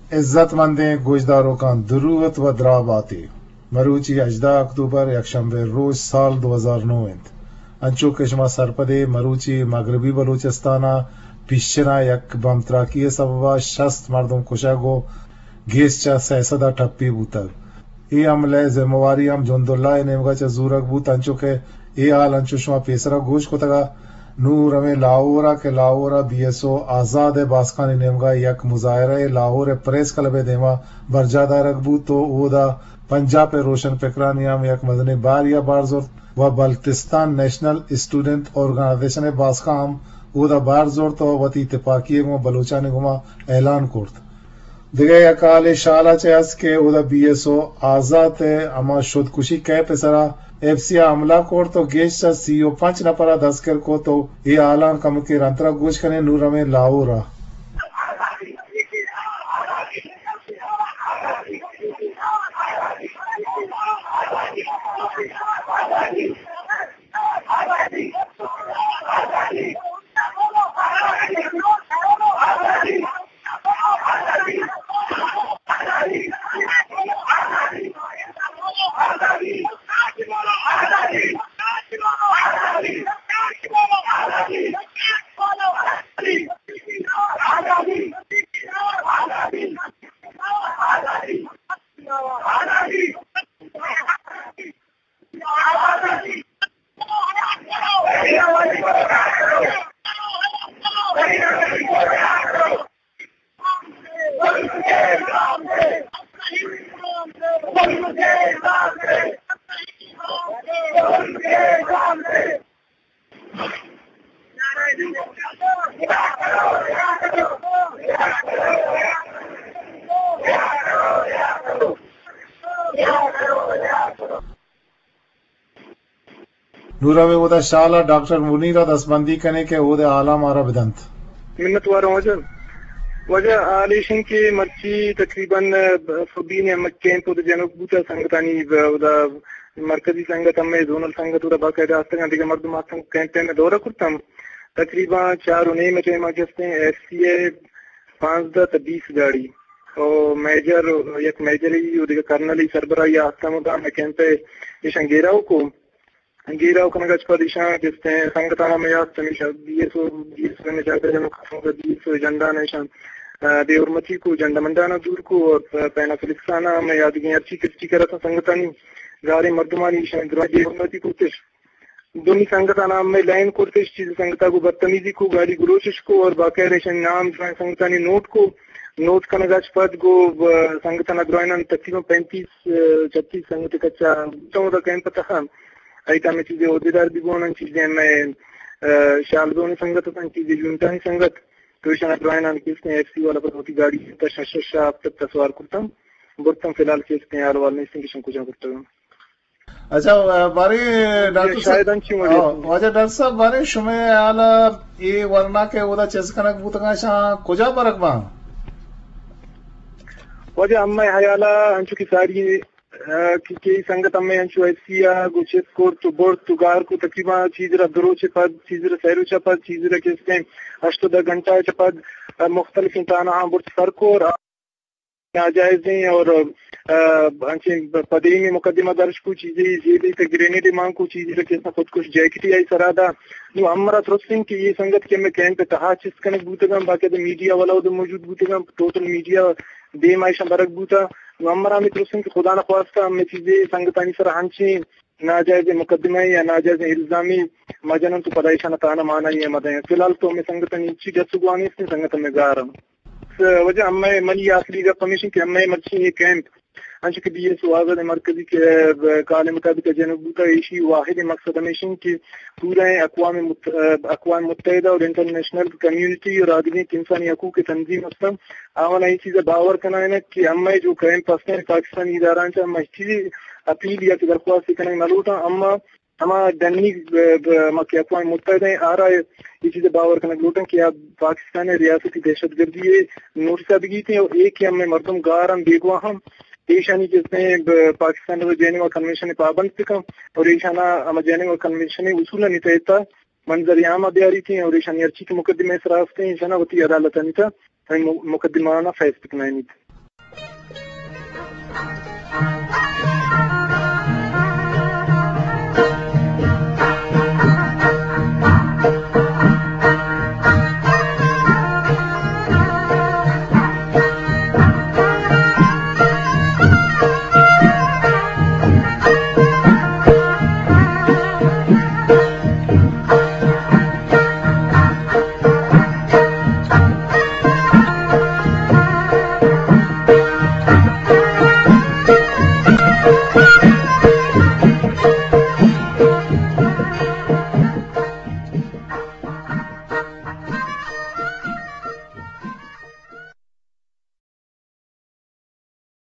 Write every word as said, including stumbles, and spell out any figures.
عزت مندیں گوجداروں کا درود و دراب آتی مروچی اجدا اکتوبر یکشنبے روز سال دو ہزار نو انت انچو کشما سرپدے مروچی مغربی بلوچستانہ پیشنا یک بم تراکی سببا شست مردم کشا گو گیس چا سیسدہ ٹھپی بوتا ای عملے ذمہ واری ہم جند اللہ نیمگا چا زورک بوت انچو کے ای حال انچو شما پیسرا گوش کو تگا نور ہمیں لاہورا کے لاہورا بی ایس او آزاد باسکانی نیمگا یک مظاہرہ لاہور پریس کلب دیما برجادہ رکبو تو او دا پنجاب روشن پکرانیام یک مدنی بار یا بارزور و بلتستان نیشنل اسٹوڈنٹ آرگنائزیشن باسکا ہم او دا بارزور تو وتی اتفاقی گما بلوچانی گما اعلان کرد دیگه یکال شالا چه است که او دا بی ایس او آزاد اما شدکشی که پسرا ایف سی حملہ کور تو گیش سی او پانچ نفرہ دستگیر کو تو یہ اعلان کم کے رنترا گوش کرنے نور ہمیں لاہورا نورا میں وہ دا شالا ڈاکٹر منیرہ دستبندی کرنے کے وہ دے اعلیٰ مارا بدنت منت وارا وجہ وجہ آلیشن کے مرچی تقریباً فبین احمد کیمپ دا جنوب بوتا سنگتانی دا مرکزی سنگت ہمیں زونل سنگت دا باقاعدہ آستگاں دیگا مردم آستگاں کیمپ میں دورہ کرتا ہم تقریباً چار انہیں میں چاہیے ماجستے ہیں ایف سی اے پانچ دا تا بیس گاڑی اور میجر یک میجر ہی دیگا کرنلی سربراہی آستگاں دا میں کیمپ ایش انگیراؤ کو انگیراؤ کنگا چپا دیشاں جستے ہیں سنگتانا میں یاد تمیشہ B S O B S O میں چاہتا جنو خسوں کا بی ایس او جنڈا نیشان بے ارمتی کو جنڈا مندانا دور کو اور پینا فلکسانا میں یاد گئیں اچھی کسٹی کرا تھا سنگتانی گارے مردمانی شان گراج بے ارمتی کو تش دونی سنگتانا میں لائن کو تش چیز سنگتا کو بدتمیزی کو گاڑی گروشش کو اور باقی ریشن نام سنگتانی نوٹ کو نوٹ کا نگاش پد کو سنگتانا گرائنان تقریباً پینتیس چھتیس سنگت کچا چودہ کیمپ تھا ایتا میں چیزیں عہدیدار بھی بونا چیزیں میں شالدونی سنگت ہوتا چیزیں یونٹانی سنگت تو شاہ گرائنان کس نے ایف سی والا پر ہوتی گاڑی تشششا اب تک تصوار کرتا ہوں برتم فی الحال کس نے آل والنے اس نے کچھ کرتا ہوں. اچھا بارے ڈاکٹر صاحب بارے شمع آلا یہ ورنہ کے ودا چیز کنک بوتگا شاہ کجا برک با وجہ اما حیالا انچو کی ساری کی سنگت ہمیں انچو ایف سی آ گوچت کور تو بورت تو گار کو تقریباً چیزرہ دروچ پد چیزرہ سیرو چپد چیزرہ کس نے اشتو دا گھنٹہ چپد مختلف انتانا ہاں بورت سرکور ناجائزیں اور پدری میں مقدمہ درج کو چیزیں زیدی تا گرینیڈ مانگ کو چیزیں رکھیں خود کچھ جیکٹی آئی سرادا نو امرا ترسنگ کی یہ سنگت کے میں کہن پہ تہا چس کنک بوتگم باقی دا میڈیا والا دا موجود بوتگم ٹوٹل میڈیا دے مائشہ برک بوتا نو امرا میں ترسنگ کی خدا نخواستہ ہمیں چیزیں سنگتانی سر ہنچیں ناجائز مقدمہ یا ناجائز الزامی مجنن تو پدائشہ نتانا مانا ہی ہے مدیں فی الحال تو ہمیں سنگتانی چی جسوگوانی اس نے سنگت میں گارم وجہ ہمیں منی آخری کا کمیشن کی ہمیں مرچی یہ کیمپ انچہ کہ بی ایس او آزاد مرکزی کے کال مطابق جنوب کا ایشی واحد مقصد ہمیشن کی پورے اقوام اقوام متحدہ اور انٹرنیشنل کمیونٹی اور آدمی انسانی حقوق کی تنظیم اسلم آوانا یہ چیزیں باور کرنا ہے کہ ہمیں جو کیمپ پستے ہیں پاکستانی اداران سے ہمیں چیزیں اپیل یا درخواست کرنے ملوٹا اما ہما دنی اقوام متحدہ ہیں آ رہا ہے یہ چیزیں باور کرنا لوٹیں کہ آپ پاکستان ریاستی دہشت گردی ہے نوٹس ادگی تھے اور ایک ہی ہمیں مردم گار ہم بیگوا ہم ایشانی جس نے پاکستان میں جینیوا کنونشن پابند تھا اور ایشانہ ہم جینیوا کنونشن اصول نہیں تھا منظر عام ابیاری تھی اور ایشانی ارچی کے مقدمے سراف تھے ایشانہ وتی عدالت نہیں تھا مقدمانہ فیصلہ نہیں تھا.